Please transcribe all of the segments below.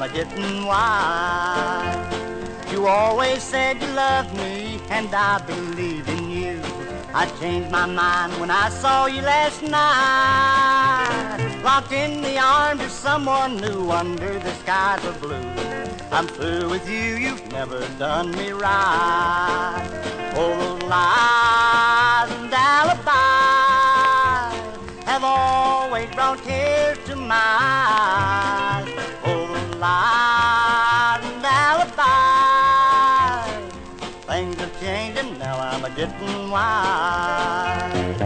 a getting wise. You always said you loved me, and I believed in you. I changed my mind when I saw you last night, locked in the arms of someone new under the skies of blue. I'm through with you, you've never done me right. Oh, those lies and alibis have always brought tears to my eyes. Oh, those lies and alibis, things have changed and now I'm a-getting wise.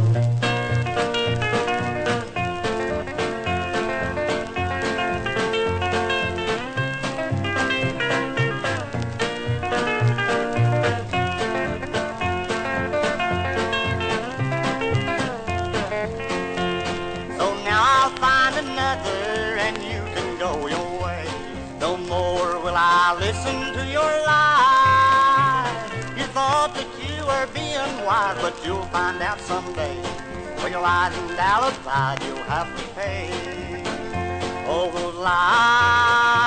Find another and you can go your way. No more will I listen to your lies. You thought that you were being wise, but you'll find out someday. For your lies and alibis you'll have to pay. Oh, those lies